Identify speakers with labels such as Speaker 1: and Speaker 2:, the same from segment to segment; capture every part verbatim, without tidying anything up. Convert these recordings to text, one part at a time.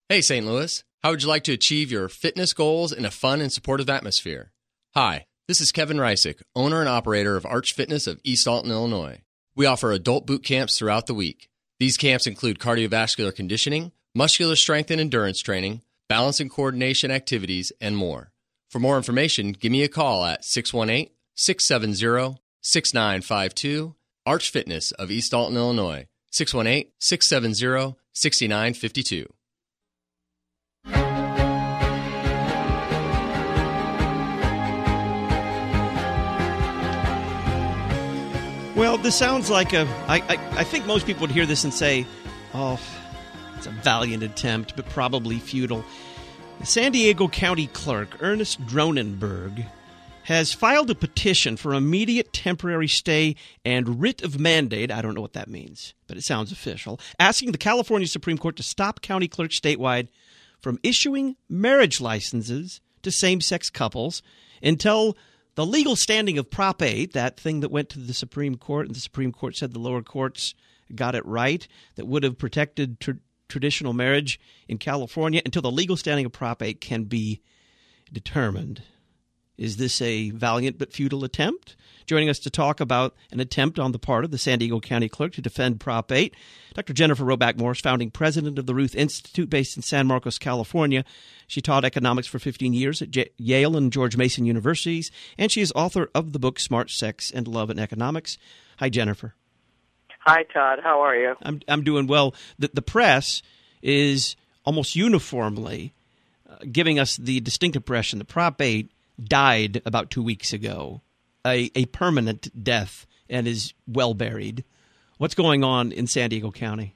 Speaker 1: Hey, Saint Louis. How would you like to achieve your fitness goals in a fun and supportive atmosphere? Hi, this is Kevin Reisick, owner and operator of Arch Fitness of East Alton, Illinois. We offer adult boot camps throughout the week. These camps include cardiovascular conditioning, muscular strength and endurance training, balance and coordination activities, and more. For more information, give me a call at six one eight, six seven zero, six nine five two, Arch Fitness of East Alton, Illinois, six one eight, six seven zero, six nine five two.
Speaker 2: Well, this sounds like a... I, I, I think most people would hear this and say, oh, it's a valiant attempt, but probably futile. The San Diego County Clerk, Ernest Dronenberg, has filed a petition for immediate temporary stay and writ of mandate, I don't know what that means, but it sounds official, asking the California Supreme Court to stop county clerks statewide from issuing marriage licenses to same-sex couples until the legal standing of Prop eight, that thing that went to the Supreme Court, and the Supreme Court said the lower courts got it right, that would have protected tr- traditional marriage in California, until the legal standing of Prop eight can be determined. Is this a valiant but futile attempt? Joining us to talk about an attempt on the part of the San Diego County Clerk to defend Prop eight, Doctor Jennifer Roback Morse, founding president of the Ruth Institute based in San Marcos, California. She taught economics for fifteen years at J- Yale and George Mason Universities, and she is author of the book Smart Sex and Love in Economics. Hi, Jennifer.
Speaker 3: Hi, Todd. How are you?
Speaker 2: I'm I'm doing well. The, the press is almost uniformly uh, giving us the distinct impression that Prop eight died about two weeks ago, a, a permanent death, and is well buried. What's going on in San Diego County?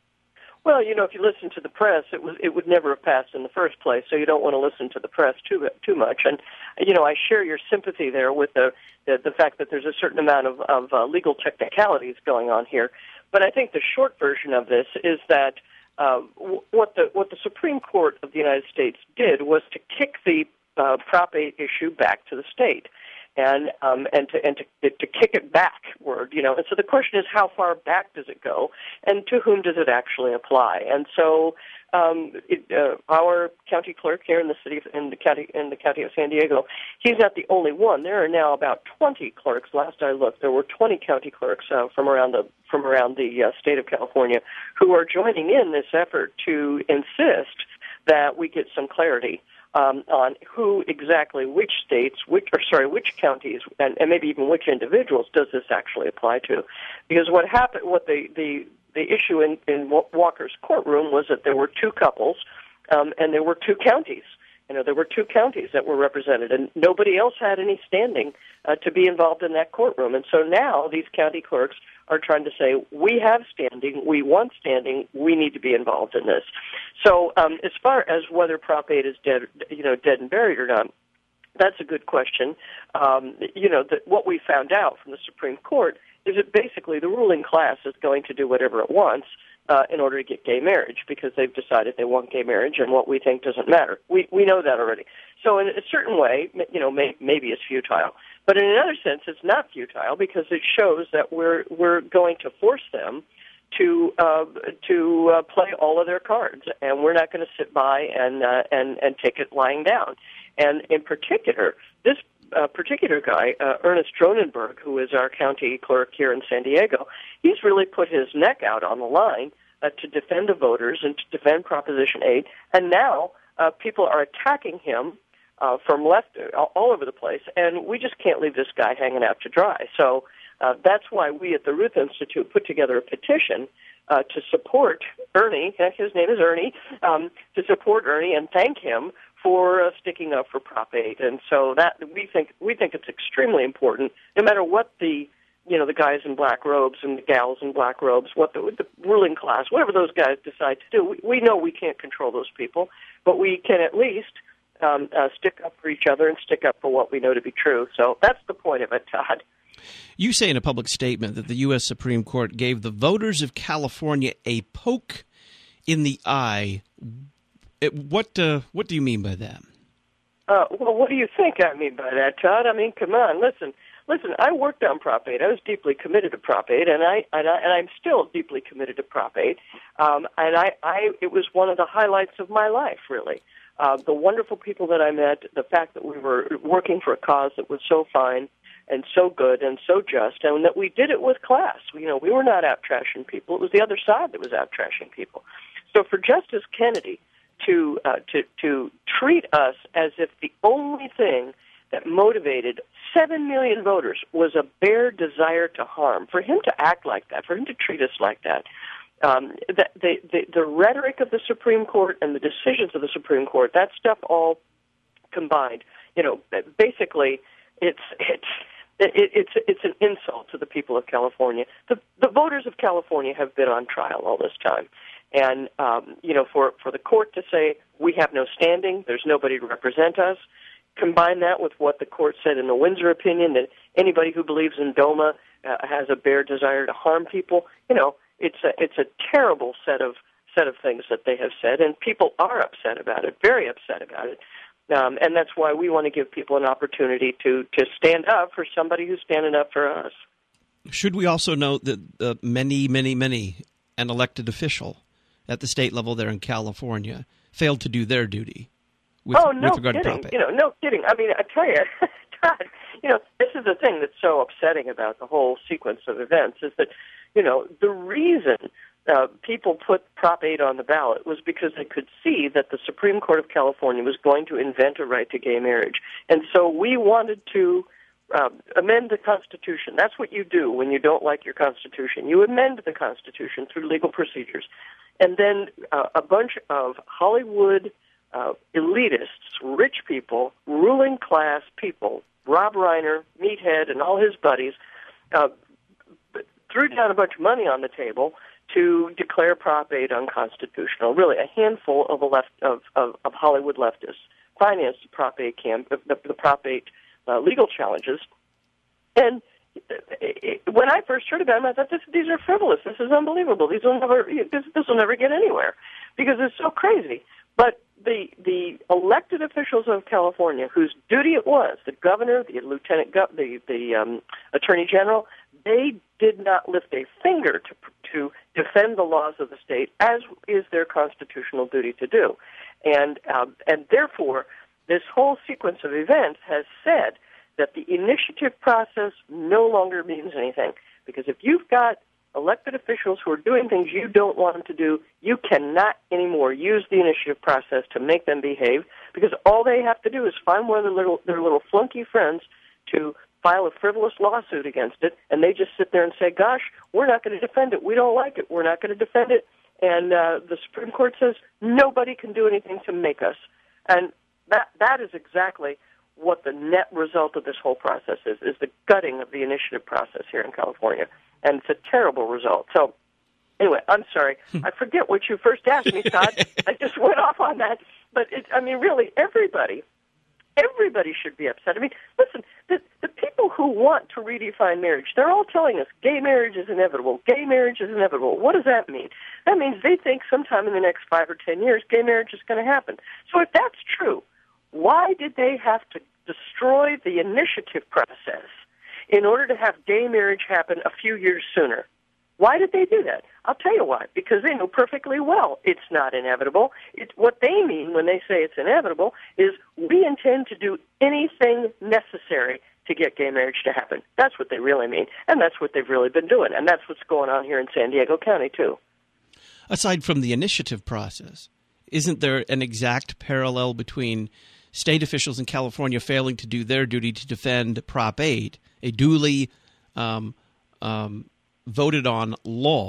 Speaker 3: Well, you know, if you listen to the press, it was it would never have passed in the first place. So you don't want to listen to the press too too much. And you know, I share your sympathy there with the the, the fact that there's a certain amount of of uh, legal technicalities going on here. But I think the short version of this is that uh, w- what the what the Supreme Court of the United States did was to kick the uh, Prop eight issue back to the state. And um, and to and to, to kick it backward, you know. And so the question is, how far back does it go, and to whom does it actually apply? And so, um, it, uh, our county clerk here in the city of, in the county in the county of San Diego, he's not the only one. There are now about twenty clerks. Last I looked, there were twenty county clerks uh, from around the from around the uh, state of California who are joining in this effort to insist that we get some clarity Um, on who exactly, which states, which or sorry, which counties, and, and maybe even which individuals does this actually apply to? Because what happened, what the the, the issue in, in Walker's courtroom was that there were two couples, um, and there were two counties. You know, there were two counties that were represented, and nobody else had any standing uh, to be involved in that courtroom. And so now these county clerks are trying to say, we have standing, we want standing, we need to be involved in this. So um, as far as whether Prop eight is dead, you know, dead and buried or not, that's a good question. Um, you know, that what we found out from the Supreme Court is that basically the ruling class is going to do whatever it wants uh, in order to get gay marriage, because they've decided they want gay marriage, and what we think doesn't matter. We we know that already. So in a certain way, you know, may, maybe it's futile. But in another sense, it's not futile, because it shows that we're we're going to force them to uh, to uh, play all of their cards, and we're not going to sit by and uh, and and take it lying down. And in particular, this uh, particular guy, uh, Ernest Dronenberg, who is our county clerk here in San Diego, he's really put his neck out on the line uh, to defend the voters and to defend Proposition eight. And now uh, people are attacking him uh, from left all over the place, and we just can't leave this guy hanging out to dry. So uh, that's why we at the Ruth Institute put together a petition uh, to support Ernie. His name is Ernie. Um, to support Ernie and thank him for uh, sticking up for Prop eight. And so that we think we think it's extremely important, no matter what the you know the guys in black robes and the gals in black robes, what the, the ruling class, whatever those guys decide to do. We, we know we can't control those people, but we can at least um, uh, stick up for each other and stick up for what we know to be true. So that's the point of it, Todd.
Speaker 2: You say in a public statement that the U S Supreme Court gave the voters of California a poke in the eye. It, what uh, what do you mean by that?
Speaker 3: Uh, well, what do you think I mean by that, Todd? I mean, come on, listen. listen, I worked on Prop eight. I was deeply committed to Prop eight, and I and, I, and I'm still deeply committed to Prop eight. Um, and I, I, it was one of the highlights of my life, really. Uh, the wonderful people that I met, the fact that we were working for a cause that was so fine and so good and so just, and that we did it with class. You know, we were not out trashing people. It was the other side that was out trashing people. So for Justice Kennedy to uh, to to treat us as if the only thing that motivated seven million voters was a bare desire to harm, for him to act like that, for him to treat us like that, um, the, the, the, the rhetoric of the Supreme Court and the decisions of the Supreme Court, that stuff all combined, you know, basically it's it's it, it's it's an insult to the people of California. The the voters of California have been on trial all this time. And, um, you know, for, for the court to say we have no standing, there's nobody to represent us, combine that with what the court said in the Windsor opinion, that anybody who believes in DOMA uh, has a bare desire to harm people, you know, it's a, it's a terrible set of set of things that they have said, and people are upset about it, very upset about it. Um, and that's why we want to give people an opportunity to, to stand up for somebody who's standing up for us.
Speaker 2: Should we also note that uh, many, many, many an elected official at the state level there in California failed to do their duty with,
Speaker 3: oh, no
Speaker 2: with regard
Speaker 3: kidding.
Speaker 2: to Prop eight?
Speaker 3: You know, no kidding. I mean, I tell you, Todd, you know, this is the thing that's so upsetting about the whole sequence of events is that, you know, the reason uh, people put Prop eight on the ballot was because they could see that the Supreme Court of California was going to invent a right to gay marriage. And so we wanted to Uh, amend the Constitution. That's what you do when you don't like your Constitution. You amend the Constitution through legal procedures. And then uh, a bunch of Hollywood uh, elitists, rich people, ruling class people, Rob Reiner, Meathead, and all his buddies, uh, threw down a bunch of money on the table to declare Prop eight unconstitutional. Really, a handful of, a left, of, of, of Hollywood leftists financed the Prop eight camp, the, the Prop eight Uh, legal challenges. And it, when I first heard about them, I thought, this, these are frivolous. This is unbelievable. These will never, this, this will never get anywhere because it's so crazy. But the the elected officials of California, whose duty it was, the governor, the lieutenant, gov- the the um, attorney general, they did not lift a finger to to defend the laws of the state, as is their constitutional duty to do. And um, and therefore, this whole sequence of events has said that the initiative process no longer means anything. Because if you've got elected officials who are doing things you don't want them to do, you cannot anymore use the initiative process to make them behave, because all they have to do is find one of their little, their little flunky friends to file a frivolous lawsuit against it, and they just sit there and say, gosh, we're not going to defend it. We don't like it. We're not going to defend it. And uh, the Supreme Court says nobody can do anything to make us. And That that is exactly what the net result of this whole process is, is the gutting of the initiative process here in California. And it's a terrible result. So, anyway, I'm sorry. I forget what you first asked me, Todd. I just went off on that. But, it, I mean, really, everybody, everybody should be upset. I mean, listen, the, the people who want to redefine marriage, they're all telling us gay marriage is inevitable. Gay marriage is inevitable. What does that mean? That means they think sometime in the next five or ten years, gay marriage is going to happen. So if that's true, why did they have to destroy the initiative process in order to have gay marriage happen a few years sooner? Why did they do that? I'll tell you why. Because they know perfectly well it's not inevitable. It's what they mean when they say it's inevitable is we intend to do anything necessary to get gay marriage to happen. That's what they really mean, and that's what they've really been doing, and that's what's going on here in San Diego County, too.
Speaker 2: Aside from the initiative process, isn't there an exact parallel between state officials in California failing to do their duty to defend Prop eight, a duly um, um, voted on law,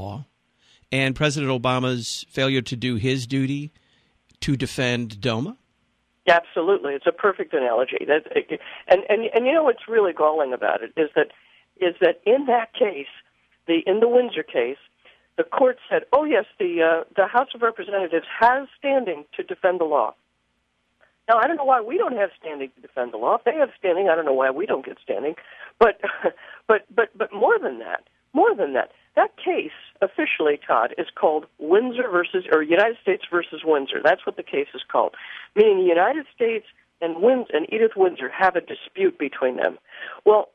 Speaker 2: and President Obama's failure to do his duty to defend DOMA?
Speaker 3: Absolutely. It's a perfect analogy. That, and, and, and you know what's really galling about it is that is that in that case, the in the Windsor case, the court said, oh, yes, the uh, the House of Representatives has standing to defend the law. Now, I don't know why we don't have standing to defend the law. If they have standing, I don't know why we don't get standing. But, but, but, but more than that, more than that, that case officially, Todd, is called Windsor versus or United States versus Windsor. That's what the case is called, meaning the United States and Windsor and Edith Windsor have a dispute between them. Well,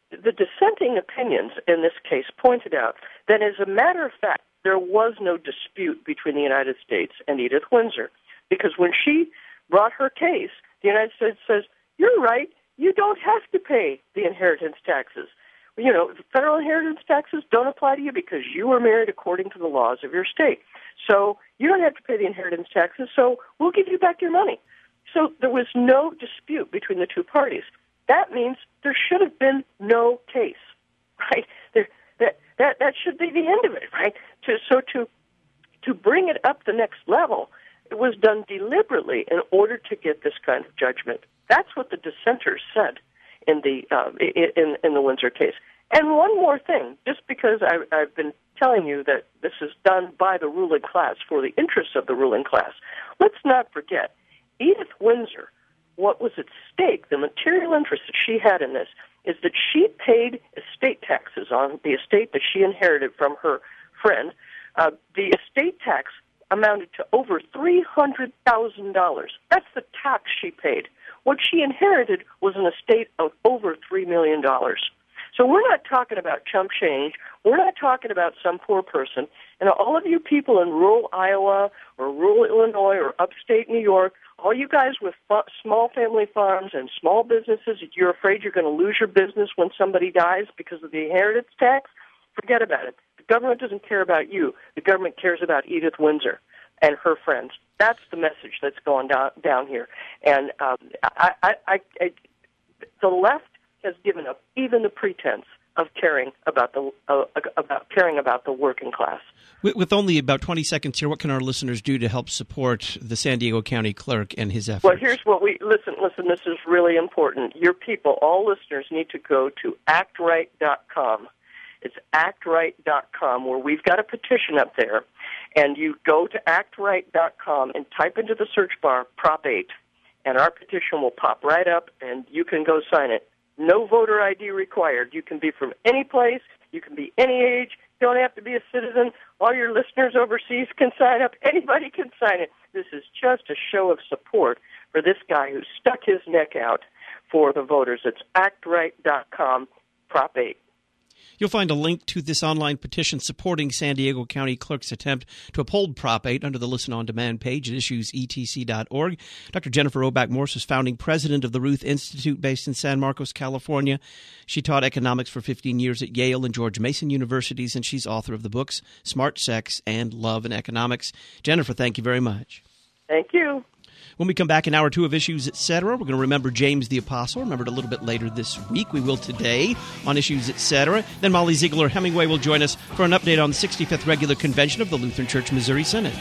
Speaker 3: the dissenting opinions in this case pointed out that, as a matter of fact, there was no dispute between the United States and Edith Windsor, because when she brought her case, the United States says, you're right, you don't have to pay the inheritance taxes. You know, federal inheritance taxes don't apply to you because you were married according to the laws of your state. So you don't have to pay the inheritance taxes, so we'll give you back your money. So there was no dispute between the two parties. That means there should have been no case, right? There, that, that, that should be the end of it, right? To, so to, to bring it up the next level, it was done deliberately in order to get this kind of judgment. That's what the dissenters said in the uh, in, in the Windsor case. And one more thing, just because I, I've been telling you that this is done by the ruling class for the interests of the ruling class, let's not forget, Edith Windsor, what was at stake, the material interest that she had in this, is that she paid estate taxes on the estate that she inherited from her friend. Uh, the estate tax amounted to over three hundred thousand dollars. That's the tax she paid. What she inherited was an estate of over three million dollars. So we're not talking about chump change. We're not talking about some poor person. And all of you people in rural Iowa or rural Illinois or upstate New York, all you guys with fa- small family farms and small businesses, you're afraid you're going to lose your business when somebody dies because of the inheritance tax, forget about it. The government doesn't care about you. The government cares about Edith Windsor and her friends. That's the message that's going down, down here. And um, I, I, I, I, the left has given up even the pretense of caring about the uh, about caring about the working class.
Speaker 2: With, with only about twenty seconds here, what can our listeners do to help support the San Diego County Clerk and his efforts?
Speaker 3: Well, here's what we listen. Listen, this is really important. Your people, all listeners, need to go to act right dot com. It's act right dot com, where we've got a petition up there, and you go to act right dot com and type into the search bar Prop eight, and our petition will pop right up, and you can go sign it. No voter I D required. You can be from any place. You can be any age. You don't have to be a citizen. All your listeners overseas can sign up. Anybody can sign it. This is just a show of support for this guy who stuck his neck out for the voters. It's act right dot com, Prop eight.
Speaker 2: You'll find a link to this online petition supporting San Diego County Clerk's attempt to uphold Prop eight under the Listen On Demand page at issues e t c dot org. Doctor Jennifer Roback Morse is founding president of the Ruth Institute based in San Marcos, California. She taught economics for fifteen years at Yale and George Mason Universities, and she's author of the books Smart Sex and Love and Economics. Jennifer, thank you very much.
Speaker 3: Thank you.
Speaker 2: When we come back in hour two of Issues, et cetera, we're going to remember James the Apostle, remembered a little bit later this week. We will today on Issues, et cetera. Then Molly Ziegler Hemingway will join us for an update on the sixty-fifth Regular Convention of the Lutheran Church Missouri Synod.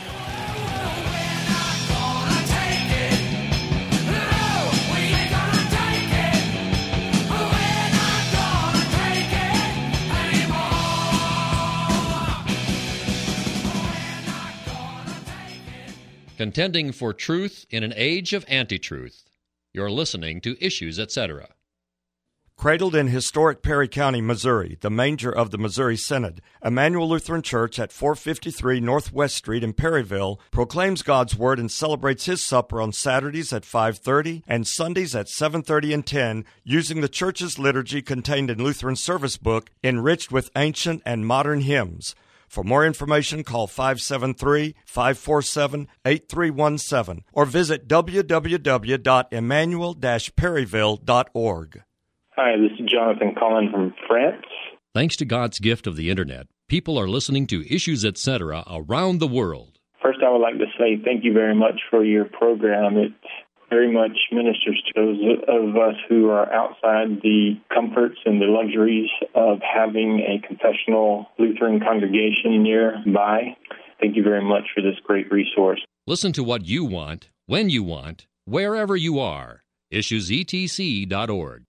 Speaker 4: Contending for truth in an age of anti-truth. You're listening to Issues, et cetera.
Speaker 5: Cradled in historic Perry County, Missouri, the manger of the Missouri Synod, Emmanuel Lutheran Church at four fifty-three Northwest Street in Perryville proclaims God's Word and celebrates His supper on Saturdays at five thirty and Sundays at seven thirty and ten using the church's liturgy contained in Lutheran Service Book, enriched with ancient and modern hymns. For more information, call five seven three, five four seven, eight three one seven or visit w w w dot emmanuel dash perryville dot org.
Speaker 6: Hi, this is Jonathan calling from France.
Speaker 4: Thanks to God's gift of the Internet, people are listening to Issues, et cetera around the world.
Speaker 6: First, I would like to say thank you very much for your program. It very much ministers to those of us who are outside the comforts and the luxuries of having a confessional Lutheran congregation nearby. Thank you very much for this great resource.
Speaker 4: Listen to what you want, when you want, wherever you are. issues e t c dot org.